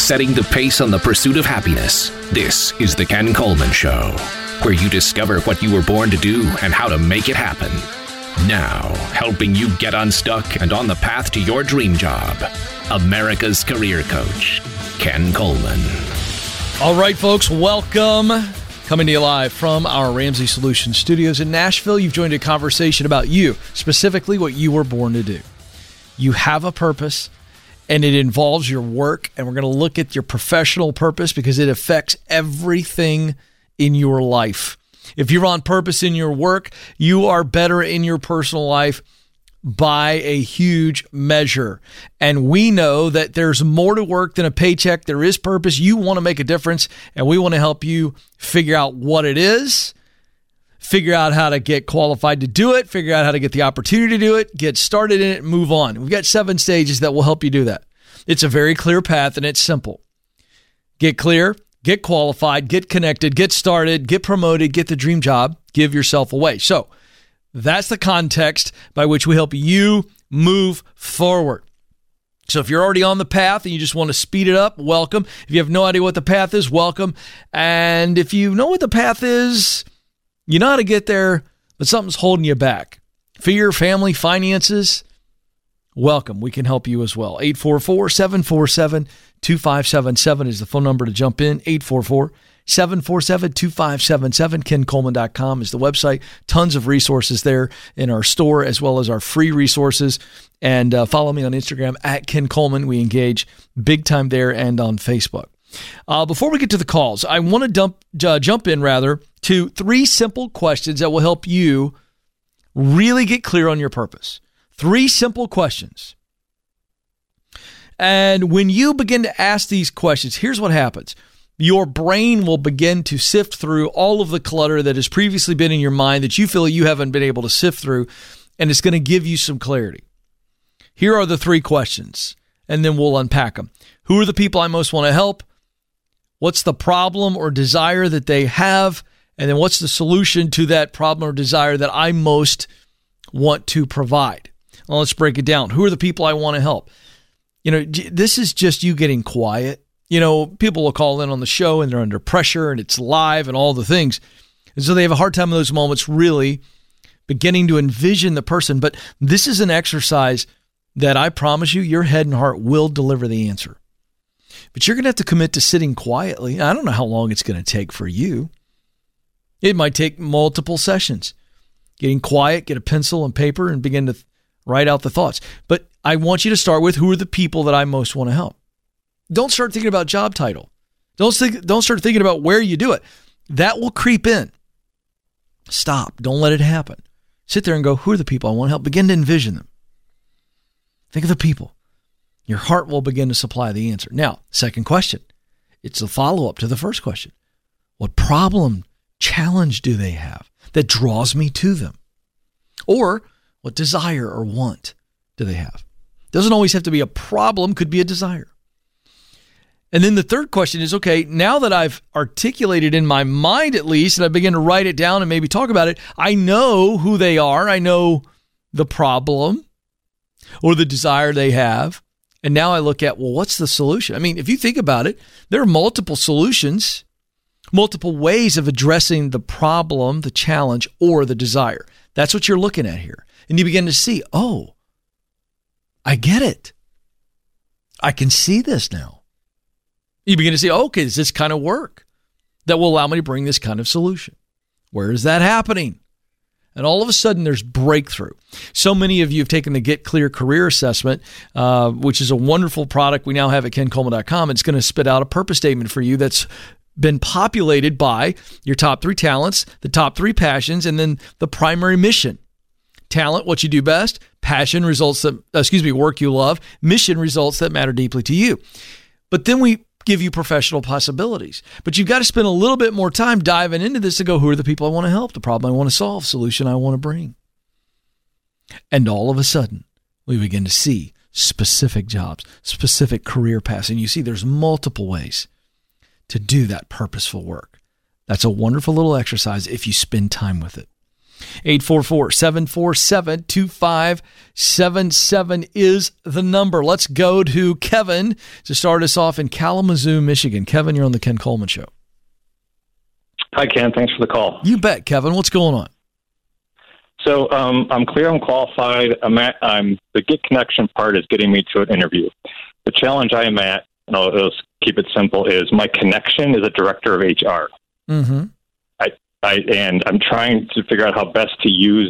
setting the pace on the pursuit of happiness. This is The Ken Coleman Show, where you discover what you were born to do and how to make it happen. Now, helping you get unstuck and on the path to your dream job, America's career coach, Ken Coleman. All right, folks, welcome. Coming to you live from our Ramsey Solutions studios in Nashville. You've joined a conversation about you, specifically what you were born to do. You have a purpose, and it involves your work, and we're going to look at your professional purpose because it affects everything in your life. If you're on purpose in your work, you are better in your personal life by a huge measure. And we know that there's more to work than a paycheck. There is purpose. You want to make a difference, and we want to help you figure out what it is, figure out how to get qualified to do it, figure out how to get the opportunity to do it, get started in it, and move on. We've got 7 stages that will help you do that. It's a very clear path, and it's simple. Get clear, get qualified, get connected, get started, get promoted, get the dream job, give yourself away. So that's the context by which we help you move forward. So if you're already on the path and you just want to speed it up, welcome. If you have no idea what the path is, welcome. And if you know what the path is, you know how to get there, but something's holding you back. Fear, family, finances, welcome. We can help you as well. 844-747-2577 is the phone number to jump in. 844-747-2577. KenColeman.com is the website. Tons of resources there in our store as well as our free resources. And follow me on Instagram at Ken Coleman. We engage big time there and on Facebook. Before we get to the calls, I want to jump in to 3 simple questions that will help you really get clear on your purpose. 3 simple questions. And when you begin to ask these questions, here's what happens. Your brain will begin to sift through all of the clutter that has previously been in your mind that you feel you haven't been able to sift through, and it's going to give you some clarity. Here are the 3 questions, and then we'll unpack them. Who are the people I most want to help? What's the problem or desire that they have? And then what's the solution to that problem or desire that I most want to provide? Well, let's break it down. Who are the people I want to help? This is just you getting quiet. People will call in on the show and they're under pressure and it's live and all the things. And so they have a hard time in those moments really beginning to envision the person. But this is an exercise that I promise you, your head and heart will deliver the answer. But you're going to have to commit to sitting quietly. I don't know how long it's going to take for you. It might take multiple sessions. Getting quiet, get a pencil and paper and begin to write out the thoughts. But I want you to start with who are the people that I most want to help. Don't start thinking about job title. Don't start thinking about where you do it. That will creep in. Stop. Don't let it happen. Sit there and go, who are the people I want to help? Begin to envision them. Think of the people. Your heart will begin to supply the answer. Now, second question. It's a follow-up to the first question. What problem, challenge do they have that draws me to them? Or what desire or want do they have? Doesn't always have to be a problem, could be a desire. And then the third question is, okay, now that I've articulated in my mind at least, and I begin to write it down and maybe talk about it, I know who they are. I know the problem or the desire they have. And now I look at, well, what's the solution? I mean, if you think about it, there are multiple solutions, multiple ways of addressing the problem, the challenge, or the desire. That's what you're looking at here. And you begin to see, oh, I get it. I can see this now. You begin to see, okay, is this kind of work that will allow me to bring this kind of solution? Where is that happening? And all of a sudden, there's breakthrough. So many of you have taken the Get Clear Career Assessment, which is a wonderful product we now have at KenColeman.com. It's going to spit out a purpose statement for you that's been populated by your top 3 talents, the top 3 passions, and then the primary mission. Talent, what you do best. Passion, work you love. Mission, results that matter deeply to you. But then we give you professional possibilities. But you've got to spend a little bit more time diving into this to go, who are the people I want to help, the problem I want to solve, solution I want to bring. And all of a sudden, we begin to see specific jobs, specific career paths. And you see there's multiple ways to do that purposeful work. That's a wonderful little exercise if you spend time with it. 844-747-2577 is the number. Let's go to Kevin to start us off in Kalamazoo, Michigan. Kevin, you're on the Ken Coleman Show. Hi, Ken. Thanks for the call. You bet, Kevin. What's going on? So I'm clear, I'm qualified. The Get Connection part is getting me to an interview. The challenge I am at, and I'll just keep it simple, is my connection is a director of HR. Mm-hmm. And I'm trying to figure out how best to use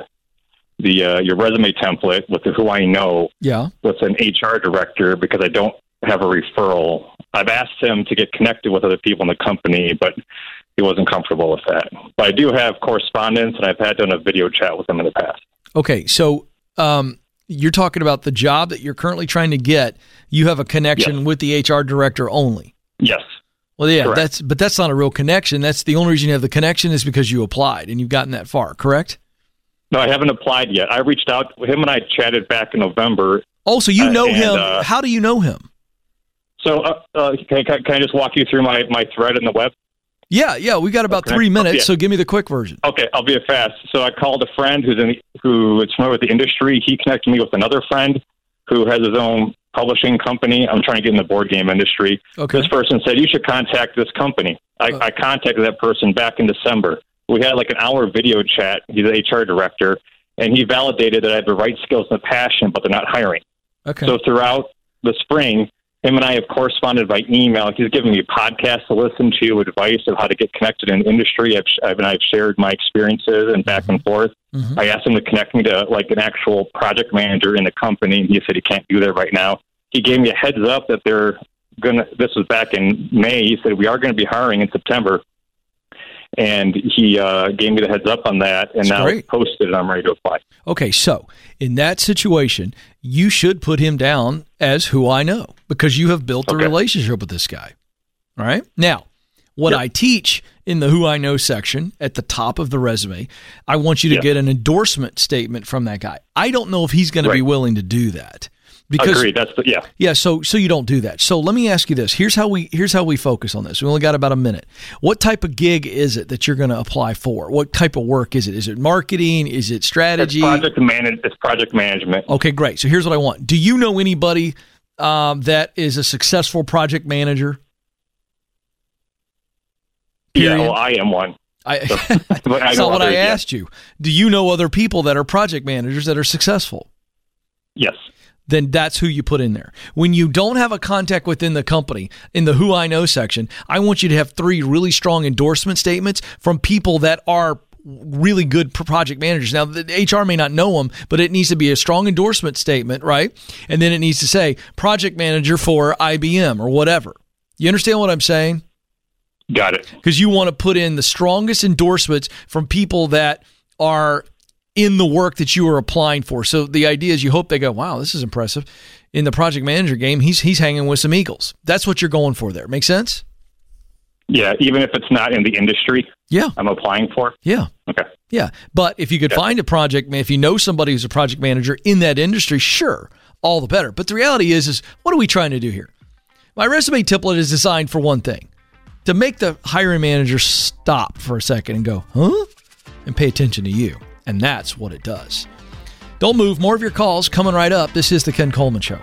your resume template with the Who I Know with an HR director, because I don't have a referral. I've asked him to get connected with other people in the company, but he wasn't comfortable with that. But I do have correspondence, and I've done a video chat with him in the past. Okay, so you're talking about the job that you're currently trying to get. You have a connection with the HR director only. Yes. Well, yeah, correct. that's not a real connection. That's the only reason you have the connection is because you applied and you've gotten that far, correct? No, I haven't applied yet. I reached out. Him and I chatted back in November. Oh, so you know him. How do you know him? So can I just walk you through my thread in the web? Yeah. We got about 3 minutes, so give me the quick version. Okay, I'll be fast. So I called a friend who is familiar with the industry. He connected me with another friend who has his own publishing company. I'm trying to get in the board game industry. Okay. This person said, you should contact this company. I contacted that person back in December. We had like an hour video chat. He's an HR director, and he validated that I have the right skills and the passion, but they're not hiring. Okay. So throughout the spring, him and I have corresponded by email. He's given me podcasts to listen to, advice of how to get connected in the industry. I've shared my experiences and back and forth. Mm-hmm. I asked him to connect me to like an actual project manager in the company, and he said he can't do that right now. He gave me a heads up that this was back in May. He said we are going to be hiring in September. And he gave me the heads up on that, and now it's posted, and I'm ready to apply. Okay, so in that situation, you should put him down as Who I Know, because you have built a relationship with this guy. All right? Now, what I teach in the Who I Know section at the top of the resume, I want you to get an endorsement statement from that guy. I don't know if he's going to be willing to do that. Because, agreed. So you don't do that. So let me ask you this. Here's how we focus on this. We only got about a minute. What type of gig is it that you're going to apply for? What type of work is it? Is it marketing? Is it strategy? It's project management. Okay, great. So here's what I want. Do you know anybody that is a successful project manager? Period. Yeah, well, I am one. That's not what I asked you. Do you know other people that are project managers that are successful? Yes. Then that's who you put in there. When you don't have a contact within the company, in the Who I Know section, I want you to have 3 really strong endorsement statements from people that are really good project managers. Now, the HR may not know them, but it needs to be a strong endorsement statement, right? And then it needs to say project manager for IBM or whatever. You understand what I'm saying? Got it. Because you want to put in the strongest endorsements from people that are in the work that you are applying for. So the idea is you hope they go, wow, this is impressive. In the project manager game, he's hanging with some Eagles. That's what you're going for there. Make sense? Yeah, even if it's not in the industry I'm applying for? Yeah. Okay. Yeah, but if you could find a project, if you know somebody who's a project manager in that industry, sure, all the better. But the reality is what are we trying to do here? My resume template is designed for one thing, to make the hiring manager stop for a second and go, huh? And pay attention to you. And that's what it does. Don't move. More of your calls coming right up. This is the Ken Coleman Show.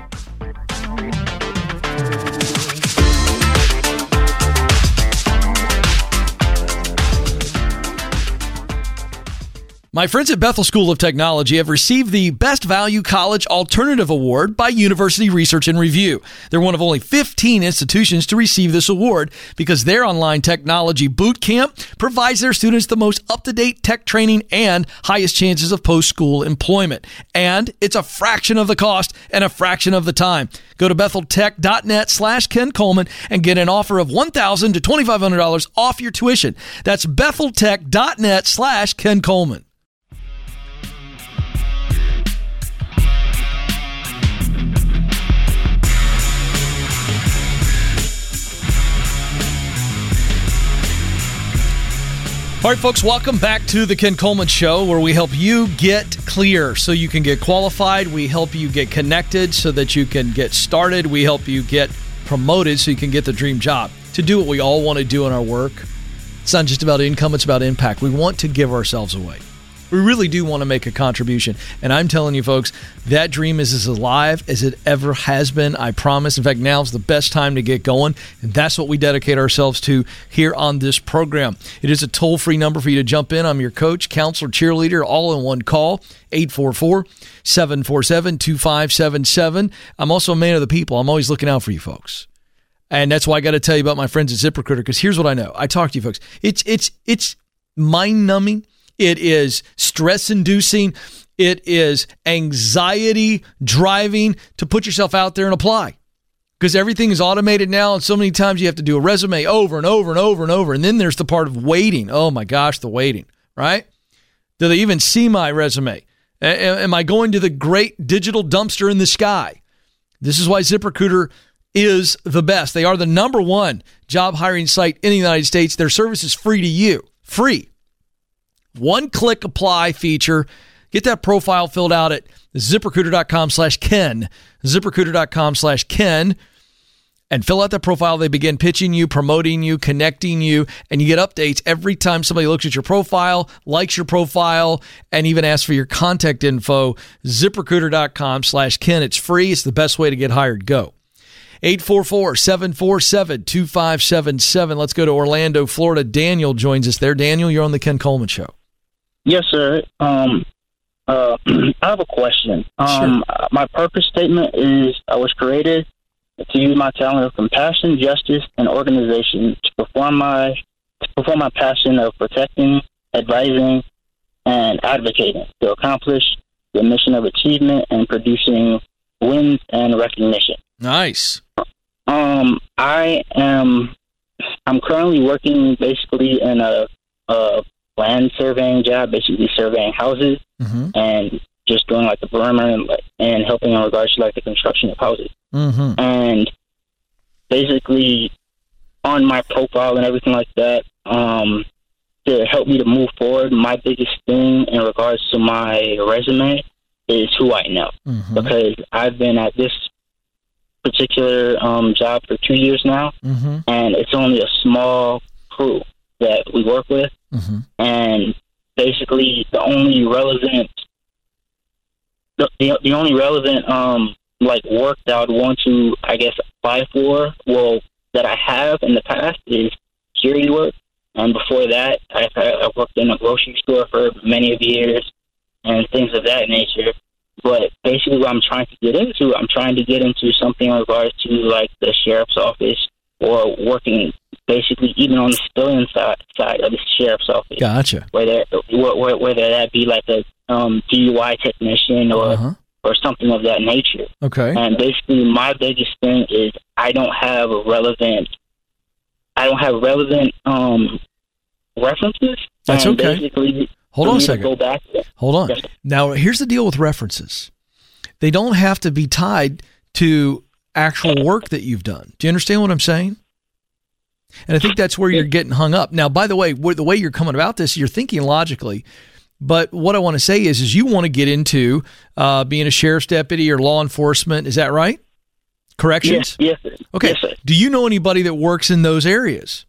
My friends at Bethel School of Technology have received the Best Value College Alternative Award by University Research and Review. They're one of only 15 institutions to receive this award because their online technology boot camp provides their students the most up-to-date tech training and highest chances of post-school employment. And it's a fraction of the cost and a fraction of the time. Go to BethelTech.net/Ken Coleman and get an offer of $1,000 to $2,500 off your tuition. That's BethelTech.net/Ken Coleman. All right, folks, welcome back to the Ken Coleman Show, where we help you get clear so you can get qualified. We help you get connected so that you can get started. We help you get promoted so you can get the dream job. To do what we all want to do in our work, it's not just about income, it's about impact. We want to give ourselves away. We really do want to make a contribution. And I'm telling you, folks, that dream is as alive as it ever has been, I promise. In fact, now's the best time to get going, and that's what we dedicate ourselves to here on this program. It is a toll-free number for you to jump in. I'm your coach, counselor, cheerleader, all in one call, 844-747-2577. I'm also a man of the people. I'm always looking out for you folks. And that's why I got to tell you about my friends at ZipRecruiter, because here's what I know. I talk to you folks. It's mind-numbing. It is stress-inducing. It is anxiety-driving to put yourself out there and apply, because everything is automated now, and so many times you have to do a resume over and over and over and over, and then there's the part of waiting. Oh, my gosh, the waiting, right? Do they even see my resume? Am I going to the great digital dumpster in the sky? This is why ZipRecruiter is the best. They are the number one job hiring site in the United States. Their service is free to you. Free. One-click apply feature. Get that profile filled out at ZipRecruiter.com/Ken. ZipRecruiter.com/Ken. And fill out that profile. They begin pitching you, promoting you, connecting you, and you get updates every time somebody looks at your profile, likes your profile, and even asks for your contact info. ZipRecruiter.com/Ken. It's free. It's the best way to get hired. Go. 844-747-2577. Let's go to Orlando, Florida. Daniel joins us there. Daniel, you're on the Ken Coleman Show. Yes, sir. I have a question. Sure. My purpose statement is I was created to use my talent of compassion, justice, and organization to perform my passion of protecting, advising, and advocating to accomplish the mission of achievement and producing wins and recognition. Nice. I'm currently working basically in a land surveying job, basically surveying houses and just doing like the perimeter and helping in regards to like the construction of houses. And basically on my profile and everything like that, to help me to move forward, my biggest thing in regards to my resume is who I know, because I've been at this particular job for 2 years now, and it's only a small crew that we work with, and basically the only relevant like work that I would want to, I guess, apply for, well, that I have in the past is security work, and before that I've worked in a grocery store for many of years and things of that nature. But basically what I'm trying to get into something in regards to like the sheriff's office, or working basically even on the civilian side of the sheriff's office. Gotcha. Whether that be like a DUI technician or something of that nature. Okay. And basically my biggest thing is I don't have relevant references. That's and okay. Basically, hold on a second. Go back. Hold on. Now, here's the deal with references. They don't have to be tied to actual work that you've done. Do you understand what I'm saying? And I think that's where you're getting hung up. Now, by the way you're coming about this, you're thinking logically. But what I want to say is you want to get into being a sheriff's deputy or law enforcement. Is that right? Corrections? Yes, sir. Okay. Yes, sir. Do you know anybody that works in those areas?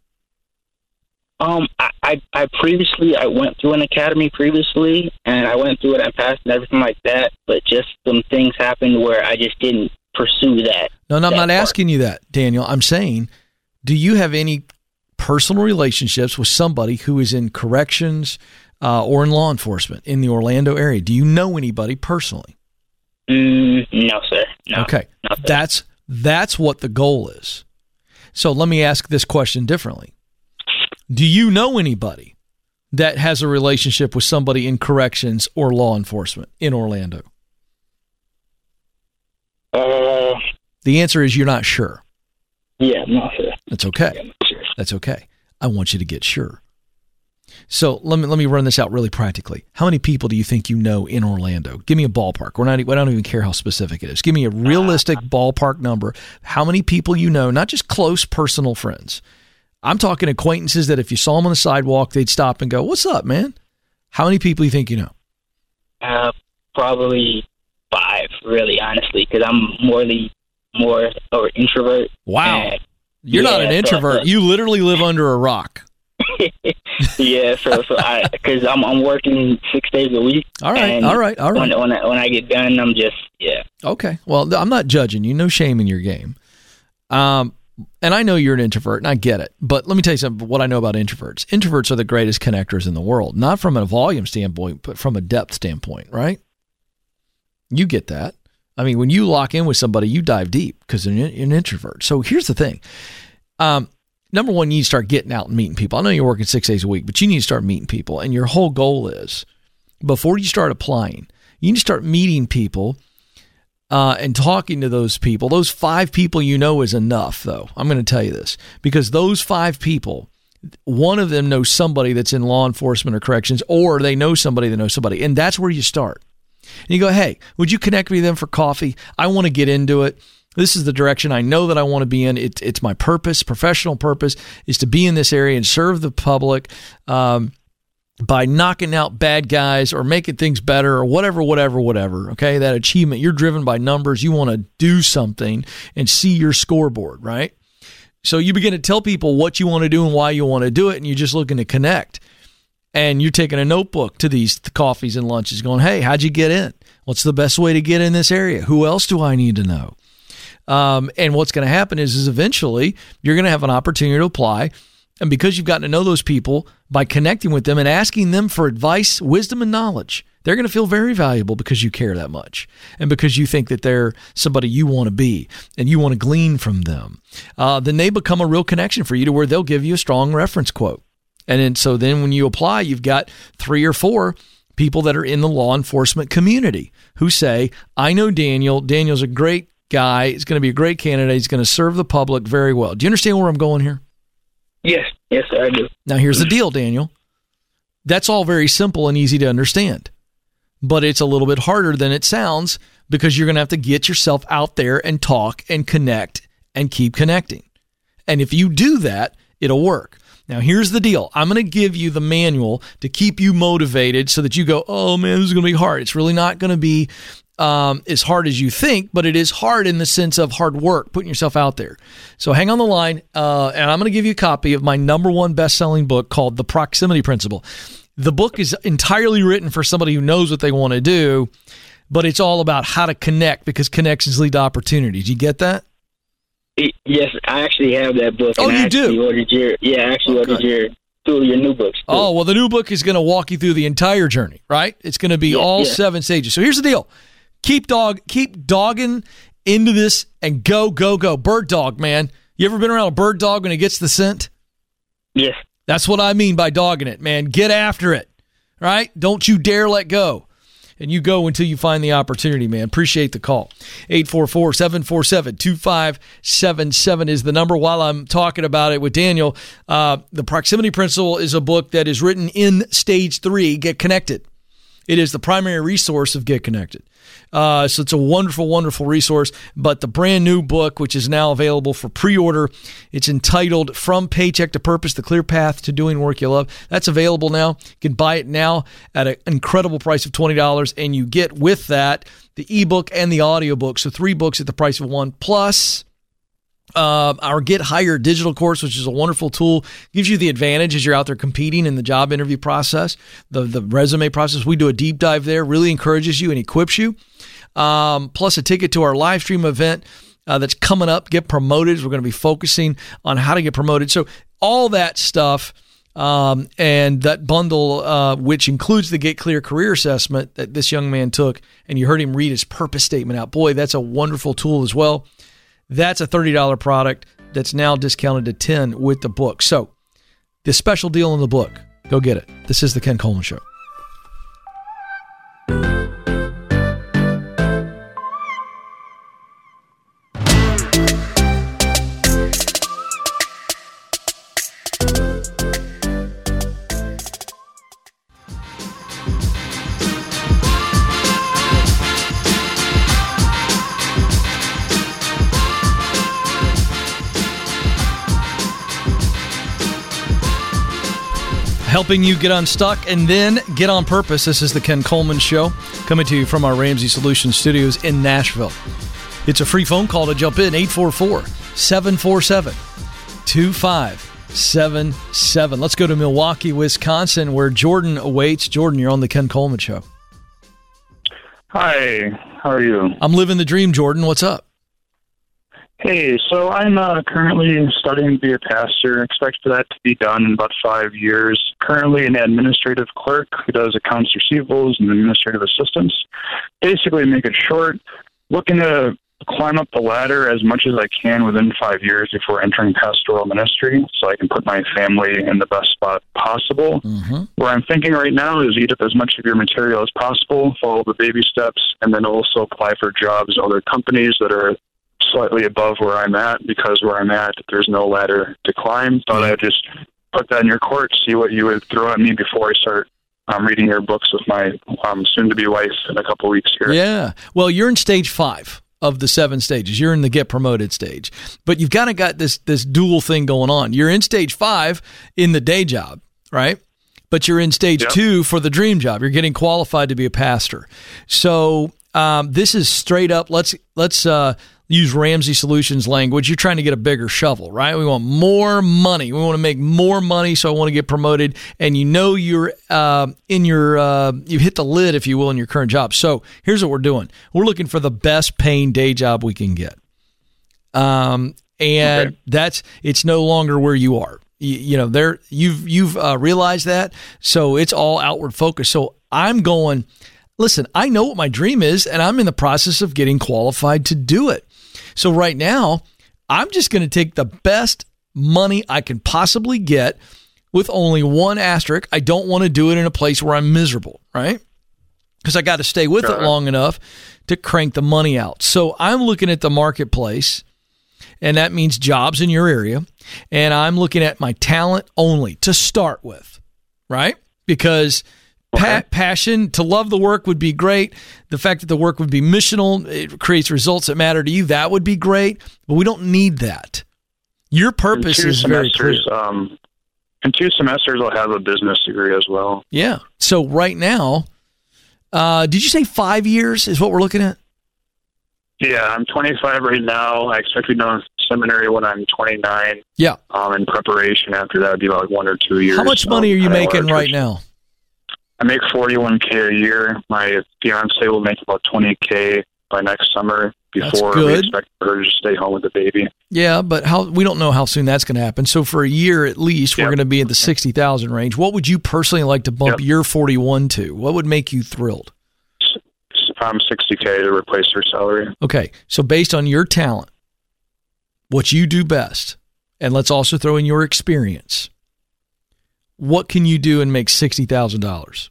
I previously went through an academy previously, and I went through it and passed and everything like that, but just some things happened where I just didn't pursue that. No, I'm not asking you that, Daniel. I'm saying, do you have any personal relationships with somebody who is in corrections or in law enforcement in the Orlando area? Do you know anybody personally? No, sir. No. Okay. No, sir. That's what the goal is. So let me ask this question differently. Do you know anybody that has a relationship with somebody in corrections or law enforcement in Orlando? The answer is you're not sure. Yeah, no, sir. That's okay. Yeah, not sure. That's okay. I want you to get sure. So let me run this out really practically. How many people do you think you know in Orlando? Give me a ballpark. I don't even care how specific it is. Give me a realistic ballpark number. How many people you know, not just close personal friends. I'm talking acquaintances that if you saw them on the sidewalk, they'd stop and go, "What's up, man?" How many people do you think you know? Probably 5, really, honestly, because I'm more of an introvert. Wow. You're not an introvert. You literally live under a rock. Yeah, so because I'm working 6 days a week. All right. When I get done, I'm just Okay. Well, I'm not judging you. No shame in your game. And I know you're an introvert, and I get it. But let me tell you something. What I know about introverts. Introverts are the greatest connectors in the world, not from a volume standpoint, but from a depth standpoint. Right? You get that. I mean, when you lock in with somebody, you dive deep because you're an introvert. So here's the thing. Number one, you need to start getting out and meeting people. I know you're working 6 days a week, but you need to start meeting people. And your whole goal is, before you start applying, you need to start meeting people and talking to those people. Those 5 people you know is enough, though. I'm going to tell you this. Because those 5 people, one of them knows somebody that's in law enforcement or corrections, or they know somebody that knows somebody. And that's where you start. And you go, hey, would you connect me with them for coffee? I want to get into it. This is the direction I know that I want to be in. It's my purpose, professional purpose, is to be in this area and serve the public by knocking out bad guys or making things better or whatever. Okay, that achievement. You're driven by numbers. You want to do something and see your scoreboard, right? So you begin to tell people what you want to do and why you want to do it, and you're just looking to connect. And you're taking a notebook to these coffees and lunches going, hey, how'd you get in? What's the best way to get in this area? Who else do I need to know? And what's going to happen is eventually you're going to have an opportunity to apply. And because you've gotten to know those people by connecting with them and asking them for advice, wisdom, and knowledge, they're going to feel very valuable because you care that much and because you think that they're somebody you want to be and you want to glean from them. Then they become a real connection for you to where they'll give you a strong reference quote. And then when you apply, you've got 3 or 4 people that are in the law enforcement community who say, I know Daniel. Daniel's a great guy. He's going to be a great candidate. He's going to serve the public very well. Do you understand where I'm going here? Yes, sir, I do. Now, here's the deal, Daniel. That's all very simple and easy to understand, but it's a little bit harder than it sounds because you're going to have to get yourself out there and talk and connect and keep connecting. And if you do that, it'll work. Now, here's the deal. I'm going to give you the manual to keep you motivated so that you go, oh, man, this is going to be hard. It's really not going to be as hard as you think, but it is hard in the sense of hard work, putting yourself out there. So hang on the line, and I'm going to give you a copy of my #1 best-selling book called The Proximity Principle. The book is entirely written for somebody who knows what they want to do, but it's all about how to connect because connections lead to opportunities. You get that? Yes, I actually have that book. Oh, you do? Ordered your new books. Too. Oh, well, the new book is going to walk you through the entire journey, right? It's going to be all 7 stages. So here's the deal. Keep dogging into this and go. Bird dog, man. You ever been around a bird dog when it gets the scent? Yes. That's what I mean by dogging it, man. Get after it, right? Don't you dare let go. And you go until you find the opportunity, man. Appreciate the call. 844-747-2577 is the number. While I'm talking about it with Daniel, The Proximity Principle is a book that is written in Stage 3, Get Connected. It is the primary resource of Get Connected. So it's a wonderful, wonderful resource. But the brand new book, which is now available for pre-order, it's entitled From Paycheck to Purpose, The Clear Path to Doing Work You Love. That's available now. You can buy it now at an incredible price of $20. And you get with that the ebook and the audiobook. So 3 books at the price of 1. Plus our Get Hired digital course, which is a wonderful tool, gives you the advantage as you're out there competing in the job interview process, the resume process. We do a deep dive there, really encourages you and equips you. Plus a ticket to our live stream event that's coming up, Get Promoted. We're going to be focusing on how to get promoted. So all that stuff and that bundle, which includes the Get Clear career assessment that this young man took, and you heard him read his purpose statement out. Boy, that's a wonderful tool as well. That's a $30 product that's now discounted to $10 with the book. So the special deal in the book, go get it. This is the Ken Coleman Show. Helping you get unstuck and then get on purpose. This is the Ken Coleman Show, coming to you from our Ramsey Solutions studios in Nashville. It's a free phone call to jump in, 844-747-2577. 888-866-9777. Let's go to Milwaukee, Wisconsin, where Jordan awaits. Jordan, you're on the Ken Coleman Show. Hi, how are you? I'm living the dream, Jordan. What's up? Hey, so I'm currently studying to be a pastor. Expect for that to be done in about 5 years. Currently an administrative clerk who does accounts receivables and administrative assistance. Basically, make it short, looking to climb up the ladder as much as I can within 5 years before entering pastoral ministry so I can put my family in the best spot possible. Mm-hmm. Where I'm thinking right now is eat up as much of your material as possible, follow the baby steps, and then also apply for jobs at other companies that are slightly above where I'm at, because where I'm at, there's no ladder to climb. Thought I'd just put that in your court, see what you would throw at me before I start reading your books with my soon-to-be wife in a couple weeks here. Yeah. Well, you're in stage 5 of the 7 stages. You're in the get promoted stage. But you've kind of got this dual thing going on. You're in stage 5 in the day job, right? But you're in stage 2 for the dream job. You're getting qualified to be a pastor. So this is straight up, let's use Ramsey Solutions language. You're trying to get a bigger shovel, right? We want more money. We want to make more money, so I want to get promoted. And you know you've hit the lid, if you will, in your current job. So here's what we're doing. We're looking for the best paying day job we can get. It's no longer where you are. You've realized that, so it's all outward focus. So I'm going, listen, I know what my dream is, and I'm in the process of getting qualified to do it. So right now, I'm just going to take the best money I can possibly get with only one asterisk. I don't want to do it in a place where I'm miserable, right? Because I got to stay with it long enough to crank the money out. So I'm looking at the marketplace, and that means jobs in your area, and I'm looking at my talent only to start with, right? Because passion, to love the work would be great. The fact that the work would be missional, it creates results that matter to you, that would be great. But we don't need that. Your purpose is very clear. In 2 semesters, I'll have a business degree as well. Yeah. So right now, did you say 5 years is what we're looking at? Yeah, I'm 25 right now. I expect to be done with seminary when I'm 29. Yeah. In preparation after that would be about 1 or 2 years. How much money are you making right now? I make $41K a year. My fiance will make about $20K by next summer before we expect her to stay home with the baby. Yeah, but we don't know how soon that's going to happen. So for a year at least, we're going to be in the 60,000 range. What would you personally like to bump your 41 to? What would make you thrilled? $60K to replace her salary. Okay, so based on your talent, what you do best, and let's also throw in your experience, what can you do and make $60,000?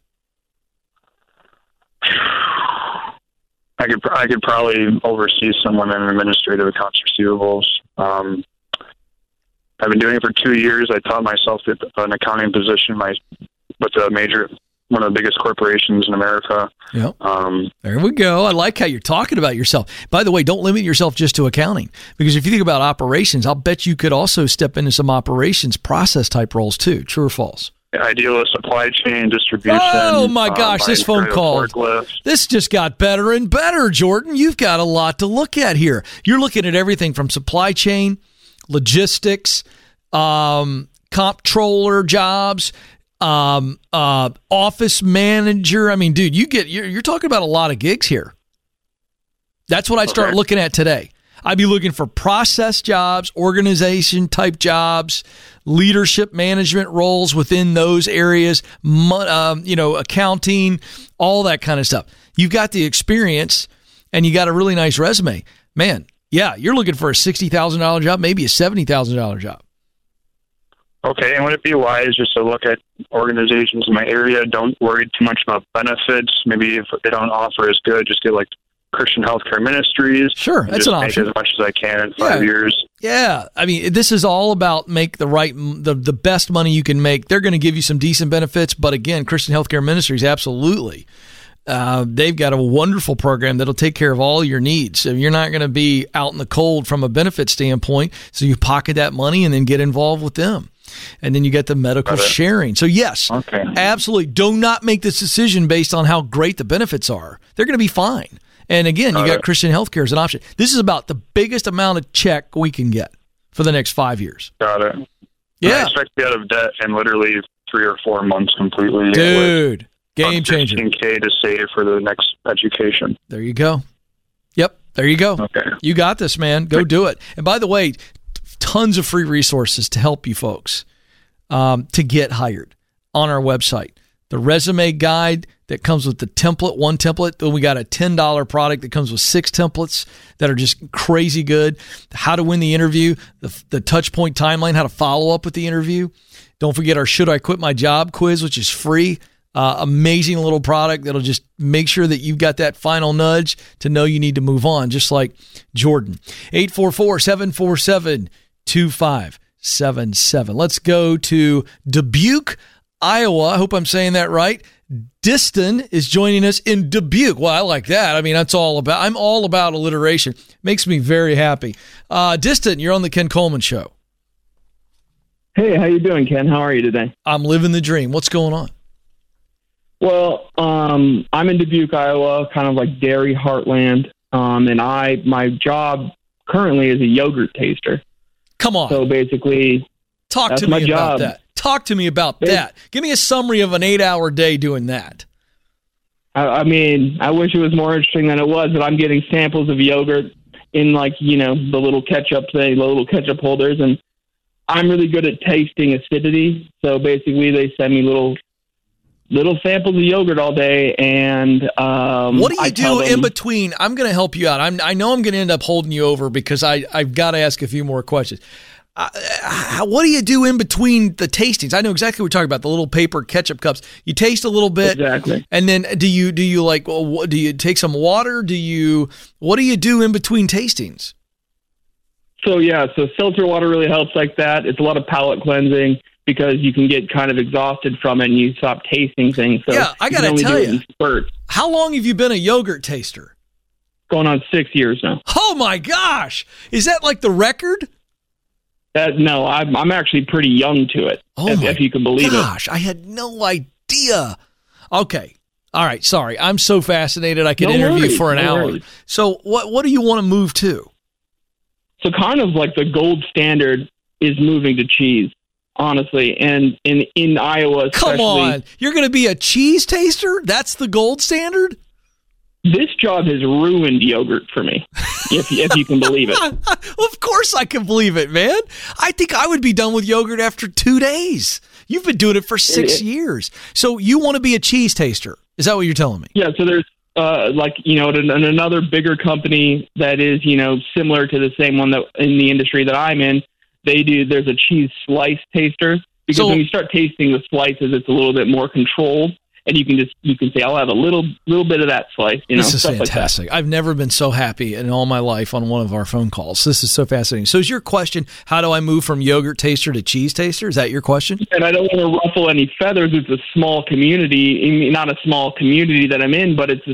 I could probably oversee someone in administrative accounts receivables. I've been doing it for 2 years. I taught myself an accounting position with one of the biggest corporations in America. Yep. There we go. I like how you're talking about yourself. By the way, don't limit yourself just to accounting, because if you think about operations, I'll bet you could also step into some operations process type roles too. True or false? I deal with supply chain, distribution. Oh my gosh, this phone call. This just got better and better, Jordan. You've got a lot to look at here. You're looking at everything from supply chain, logistics, comptroller jobs, office manager. I mean, dude, you're talking about a lot of gigs here. That's what I'd start looking at today. I'd be looking for process jobs, organization type jobs, leadership management roles within those areas, accounting, all that kind of stuff. You've got the experience and you got a really nice resume. Man, yeah, you're looking for a $60,000 job, maybe a $70,000 job. Okay, and would it be wise just to look at organizations in my area? Don't worry too much about benefits. Maybe if they don't offer as good, just get like Christian Healthcare Ministries. Sure, that's an option. Make as much as I can in 5 years. Yeah, I mean, this is all about make the best money you can make. They're going to give you some decent benefits, but again, Christian Healthcare Ministries, absolutely. They've got a wonderful program that'll take care of all your needs. So you're not going to be out in the cold from a benefit standpoint. So you pocket that money and then get involved with them. And then you get the medical sharing. So yes, absolutely. Do not make this decision based on how great the benefits are. They're going to be fine. And again, you got Christian Healthcare as an option. This is about the biggest amount of check we can get for the next 5 years. Got it. I expect to be out of debt in literally 3 or 4 months completely. Dude, game changer. $15K to save for the next education. There you go. Yep, there you go. Okay. You got this, man. Go do it. And by the way, tons of free resources to help you folks to get hired on our website. The resume guide that comes with the template, one template. Then we got a $10 product that comes with 6 templates that are just crazy good. How to win the interview, the touch point timeline, how to follow up with the interview. Don't forget our Should I Quit My Job quiz, which is free. Amazing little product that'll just make sure that you've got that final nudge to know you need to move on, just like Jordan. 844-747-2577. Let's go to Dubuque, Iowa. I hope I'm saying that right. Diston is joining us in Dubuque. Well, I like that. I mean, I'm all about alliteration. Makes me very happy. Diston, you're on the Ken Coleman Show. Hey, how you doing, Ken? How are you today? I'm living the dream. What's going on? Well, I'm in Dubuque, Iowa, kind of like dairy heartland. And my job currently is a yogurt taster. Come on. So basically, talk to me about that. Talk to me about that. Give me a summary of an 8-hour day doing that. I mean, I wish it was more interesting than it was, but I'm getting samples of yogurt in the little ketchup thing, the little ketchup holders, and I'm really good at tasting acidity. So basically, they send me little samples of yogurt all day, and what do you do in between? I'm going to help you out. I know I'm going to end up holding you over because I've got to ask a few more questions. What do you do in between the tastings? I know exactly what you're talking about, the little paper ketchup cups. You taste a little bit, exactly, and then do you do you take some water? What do you do in between tastings? So seltzer water really helps like that. It's a lot of palate cleansing, because you can get kind of exhausted from it and you stop tasting things. So yeah, I got to tell you, how long have you been a yogurt taster? Going on 6 years now. Oh my gosh. Is that like the record? No, I'm actually pretty young to it, if you can believe it. Gosh, I had no idea. Okay. All right, sorry. I'm so fascinated I could interview you for an hour. Worries. So what do you want to move to? So kind of like the gold standard is moving to cheese. Honestly, and in Iowa especially. Come on, you're going to be a cheese taster? That's the gold standard? This job has ruined yogurt for me, if you can believe it. Well, of course I can believe it, man. I think I would be done with yogurt after 2 days. You've been doing it for 6 years. So you want to be a cheese taster. Is that what you're telling me? Yeah, so there's another bigger company that is, similar to the same one that in the industry that I'm in. There's a cheese slice taster, because when you start tasting the slices, it's a little bit more controlled, and you can say, I'll have a little bit of that slice. This is fantastic. Like I've never been so happy in all my life on one of our phone calls. This is so fascinating. So is your question, how do I move from yogurt taster to cheese taster? Is that your question? And I don't want to ruffle any feathers. It's a small community, not a small community that I'm in, but it's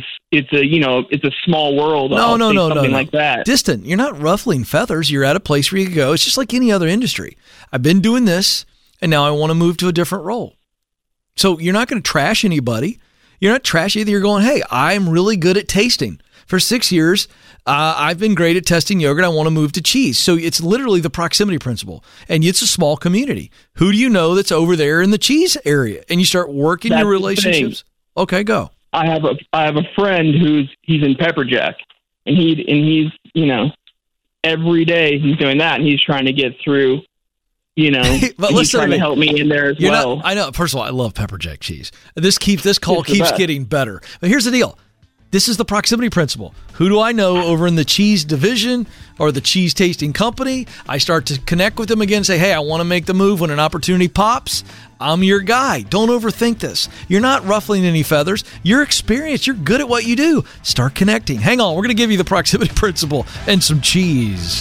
a small world. No, like that. Distant. You're not ruffling feathers. You're at a place where you can go. It's just like any other industry. I've been doing this, and now I want to move to a different role. So you're not going to trash anybody. You're not trash either. You're going, hey, I'm really good at tasting. For 6 years, I've been great at testing yogurt. I want to move to cheese. So it's literally the proximity principle. And it's a small community. Who do you know that's over there in the cheese area? And you start working your relationships. Okay, go. I have a friend he's in Pepper Jack. And he's every day he's doing that. And he's trying to get through. But he's trying to help me in there as well. I know. First of all, I love pepper jack cheese. This call keeps getting better. But here's the deal. This is the proximity principle. Who do I know over in the cheese division or the cheese tasting company? I start to connect with them again and say, hey, I want to make the move when an opportunity pops. I'm your guy. Don't overthink this. You're not ruffling any feathers. You're experienced. You're good at what you do. Start connecting. Hang on. We're going to give you the proximity principle and some cheese.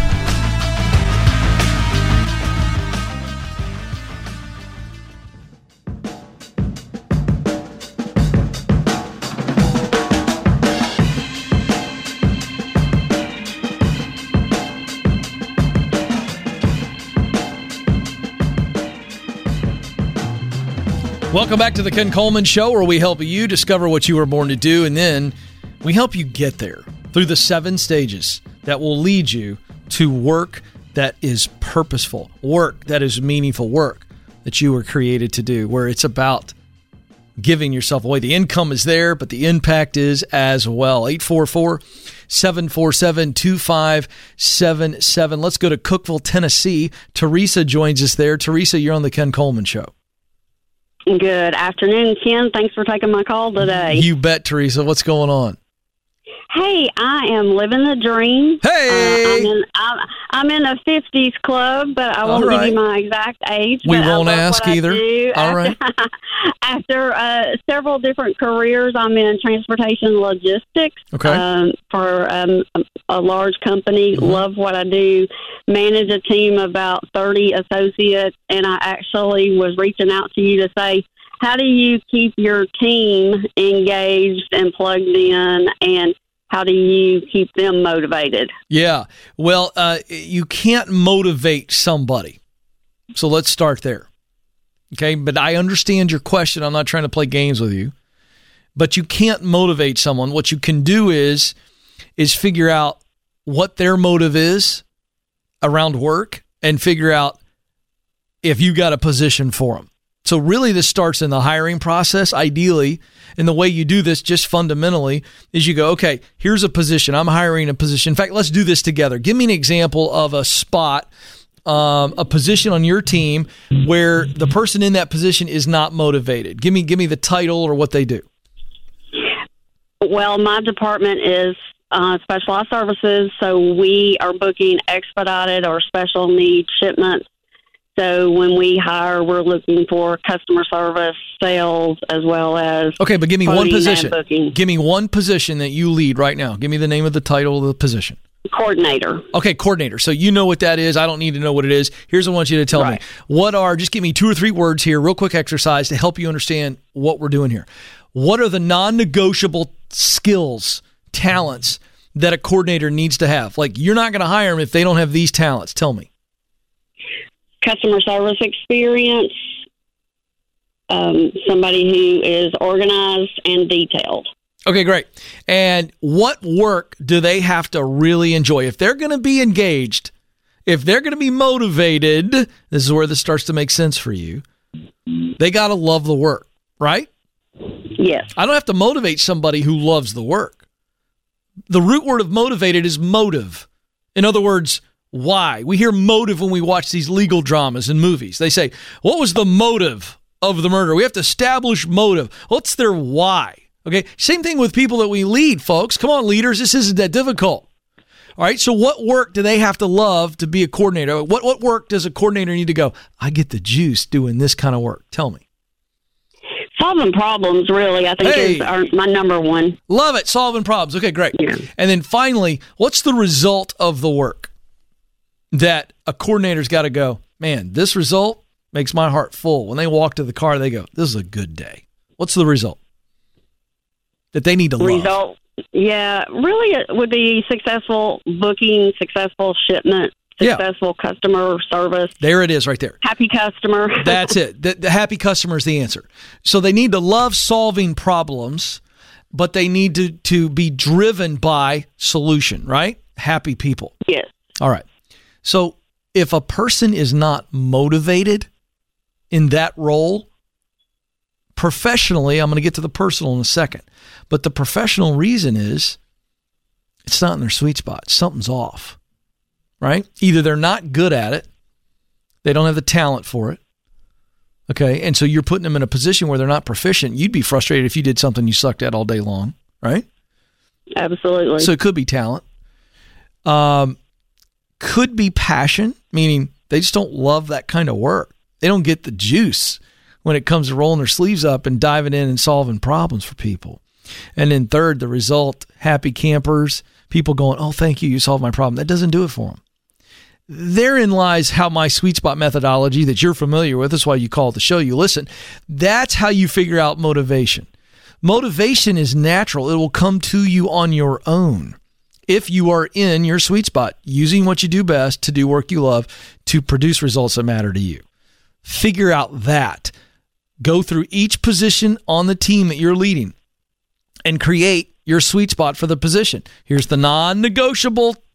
Welcome back to the Ken Coleman Show, where we help you discover what you were born to do, and then we help you get there through the 7 stages that will lead you to work that is purposeful, work that is meaningful, work that you were created to do, where it's about giving yourself away. The income is there, but the impact is as well. 844-747-2577. Let's go to Cookeville, Tennessee. Teresa joins us there. Teresa, you're on the Ken Coleman Show. Good afternoon, Ken. Thanks for taking my call today. You bet, Teresa. What's going on? Hey, I am living the dream. Hey! I'm in a 50s club, but I won't give you my exact age. We won't ask either. All right. After several different careers, I'm in transportation logistics for a large company. Mm-hmm. Love what I do. Manage a team of about 30 associates, and I actually was reaching out to you to say, how do you keep your team engaged and plugged in, and how do you keep them motivated? Yeah. Well, you can't motivate somebody. So let's start there. Okay. But I understand your question. I'm not trying to play games with you. But you can't motivate someone. What you can do is figure out what their motive is around work and figure out if you got a position for them. So really this starts in the hiring process, ideally. And the way you do this just fundamentally is you go, okay, here's a position. I'm hiring a position. In fact, let's do this together. Give me an example of a spot, a position on your team where the person in that position is not motivated. Give me the title or what they do. Well, my department is specialized services, so we are booking expedited or special need shipments. So when we hire, we're looking for customer service, sales, as well as okay. But give me one position. Booking. Give me one position that you lead right now. Give me the name of the title of the position. Coordinator. Okay, coordinator. So you know what that is. I don't need to know what it is. Here's what I want you to tell me. Just give me 2 or 3 words here, real quick exercise to help you understand what we're doing here. What are the non-negotiable skills, talents that a coordinator needs to have? Like, you're not going to hire them if they don't have these talents. Tell me. Customer service experience, somebody who is organized and detailed. Okay, great. And what work do they have to really enjoy? If they're going to be engaged, if they're going to be motivated, this is where this starts to make sense for you. They got to love the work, right? Yes. I don't have to motivate somebody who loves the work. The root word of motivated is motive. In other words, why? We hear motive when we watch these legal dramas and movies. They say, what was the motive of the murder? We have to establish motive. What's their why? Okay, same thing with people that we lead, folks. Come on, leaders. This isn't that difficult. All right, so what work do they have to love to be a coordinator? What work does a coordinator need to go, I get the juice doing this kind of work? Tell me. Solving problems, really, I think is my number one. Love it, solving problems. Okay, great. Yeah. And then finally, what's the result of the work that a coordinator's got to go, man, this result makes my heart full. When they walk to the car, they go, this is a good day. What's the result that they need to love? Yeah, really it would be successful booking, successful shipment, successful customer service. There it is right there. Happy customer. That's it. The happy customer is the answer. So they need to love solving problems, but they need to be driven by solution, right? Happy people. Yes. All right. So if a person is not motivated in that role, professionally, I'm going to get to the personal in a second, but the professional reason is it's not in their sweet spot. Something's off, right? Either they're not good at it, they don't have the talent for it, okay? And so you're putting them in a position where they're not proficient. You'd be frustrated if you did something you sucked at all day long, right? Absolutely. So it could be talent. Could be passion, meaning they just don't love that kind of work. They don't get the juice when it comes to rolling their sleeves up and diving in and solving problems for people. And then third, the result, happy campers, people going, oh, thank you, you solved my problem. That doesn't do it for them. Therein lies how my sweet spot methodology that you're familiar with, that's why you call it the show, you listen. That's how you figure out motivation. Motivation is natural. It will come to you on your own. If you are in your sweet spot, using what you do best to do work you love to produce results that matter to you. Figure out that. Go through each position on the team that you're leading and create your sweet spot for the position. Here's the non-negotiable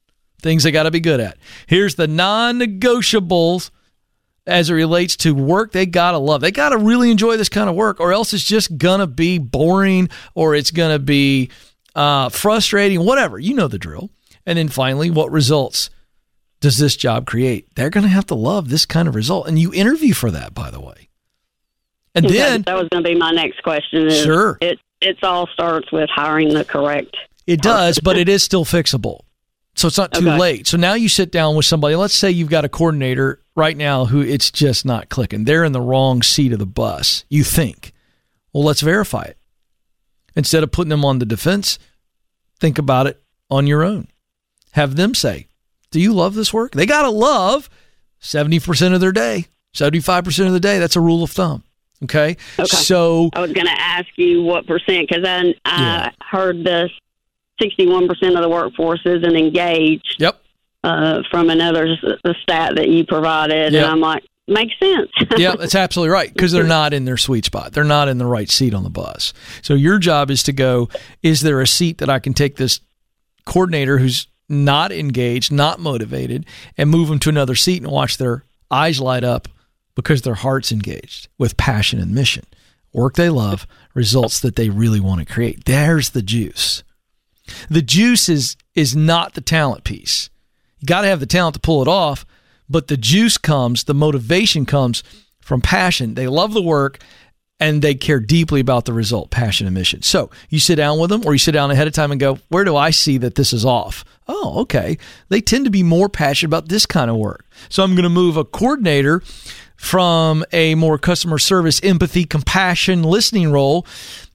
things they got to be good at. Here's the non-negotiables as it relates to work they got to love. They got to really enjoy this kind of work, or else it's just going to be boring, or it's going to be frustrating, whatever. You know the drill. And then finally, what results does this job create? They're going to have to love this kind of result. And you interview for that, by the way. And then that was going to be my next question. Sure. It all starts with hiring the correct It does, but it is still fixable. So it's not too late. So now you sit down with somebody. Let's say you've got a coordinator right now who it's just not clicking. They're in the wrong seat of the bus, you think. Well, let's verify it. Instead of putting them on the defense, think about it on your own. Have them say, do you love this work? They got to love 70% of their day, 75% of the day. That's a rule of thumb. Okay. So I was going to ask you what percent, because I heard this 61% of the workforce isn't engaged. Yep. From another stat that you provided. Yep. And I'm like, makes sense. Yeah, that's absolutely right, because they're not in their sweet spot. They're not in the right seat on the bus. So your job is to go, is there a seat that I can take this coordinator who's not engaged, not motivated, and move them to another seat and watch their eyes light up because their heart's engaged with passion and mission. Work they love, results that they really want to create. There's the juice. The juice is not the talent piece. You got to have the talent to pull it off, but the juice comes, the motivation comes from passion. They love the work, and they care deeply about the result, passion and mission. So you sit down with them, or you sit down ahead of time and go, where do I see that this is off? Oh, okay. They tend to be more passionate about this kind of work. So I'm going to move a coordinator from a more customer service, empathy, compassion, listening role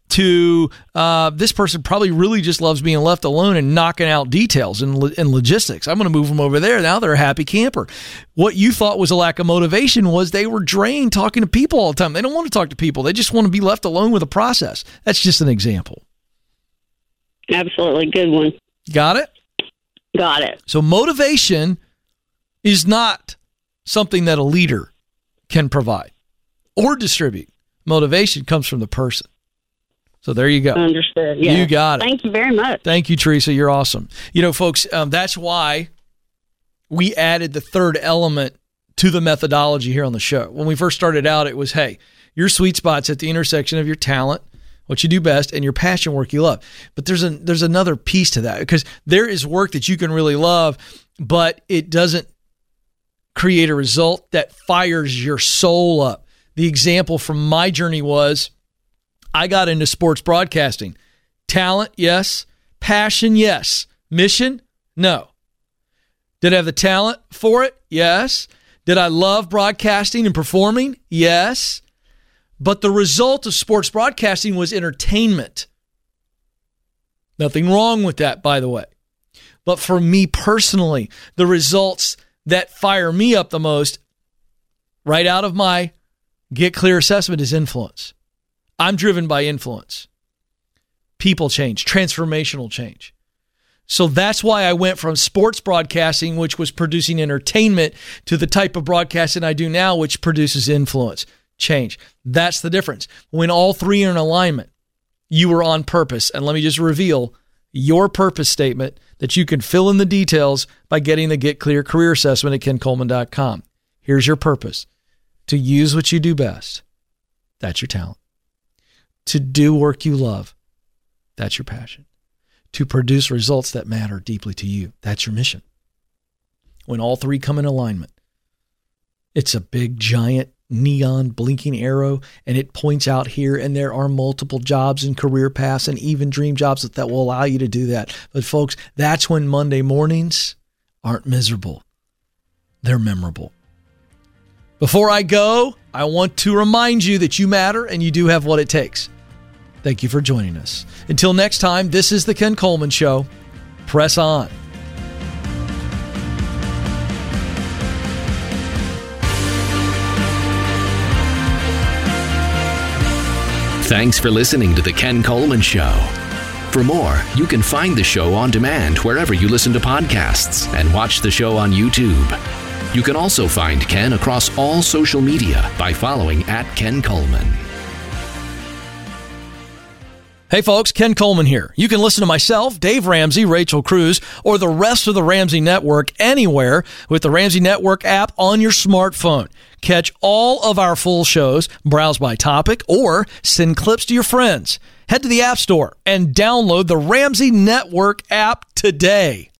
to this person probably really just loves being left alone and knocking out details and logistics. I'm going to move them over there. Now they're a happy camper. What you thought was a lack of motivation was they were drained talking to people all the time. They don't want to talk to people. They just want to be left alone with a process. That's just an example. Absolutely. Good one. Got it? Got it. So motivation is not something that a leader can provide or distribute. Motivation comes from the person. So there you go. Understood. Yeah. You got it. Thank you very much. Thank you, Teresa. You're awesome. You know, folks, that's why we added the third element to the methodology here on the show. When we first started out, it was, hey, your sweet spot's at the intersection of your talent, what you do best, and your passion work you love. But there's another piece to that, because there is work that you can really love, but it doesn't create a result that fires your soul up. The example from my journey was, I got into sports broadcasting. Talent, yes. Passion, yes. Mission, no. Did I have the talent for it? Yes. Did I love broadcasting and performing? Yes. But the result of sports broadcasting was entertainment. Nothing wrong with that, by the way. But for me personally, the results that fire me up the most right out of my Get Clear assessment is influence. I'm driven by influence, people change, transformational change. So that's why I went from sports broadcasting, which was producing entertainment, to the type of broadcasting I do now, which produces influence, change. That's the difference. When all three are in alignment, you are on purpose. And let me just reveal your purpose statement that you can fill in the details by getting the Get Clear Career Assessment at kencoleman.com. Here's your purpose: to use what you do best. That's your talent. To do work you love. That's your passion. To produce results that matter deeply to you. That's your mission. When all three come in alignment, it's a big, giant, neon blinking arrow, and it points out here, and there are multiple jobs and career paths and even dream jobs that will allow you to do that. But folks, that's when Monday mornings aren't miserable. They're memorable. Before I go, I want to remind you that you matter and you do have what it takes. Thank you for joining us. Until next time, this is The Ken Coleman Show. Press on. Thanks for listening to The Ken Coleman Show. For more, you can find the show on demand wherever you listen to podcasts and watch the show on YouTube. You can also find Ken across all social media by following @KenColeman. Hey folks, Ken Coleman here. You can listen to myself, Dave Ramsey, Rachel Cruz, or the rest of the Ramsey Network anywhere with the Ramsey Network app on your smartphone. Catch all of our full shows, browse by topic, or send clips to your friends. Head to the App Store and download the Ramsey Network app today.